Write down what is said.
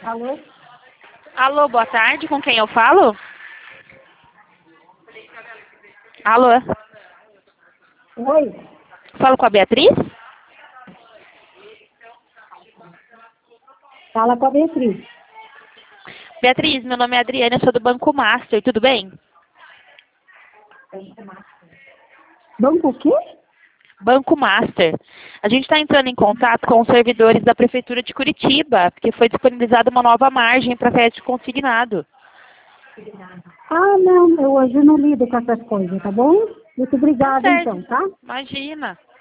Alô? Alô, boa tarde, com quem eu falo? Alô? Oi? Falo com a Beatriz? Fala com a Beatriz. Beatriz, meu nome é Adriana, eu sou do Banco Master, tudo bem? Banco o quê? Banco Master. A gente está entrando em contato com os servidores da Prefeitura de Curitiba, porque foi disponibilizada uma nova margem para crédito consignado. Ah, não, eu hoje não lido com essas coisas, tá bom? Muito Tá obrigada certo. então, tá? Imagina.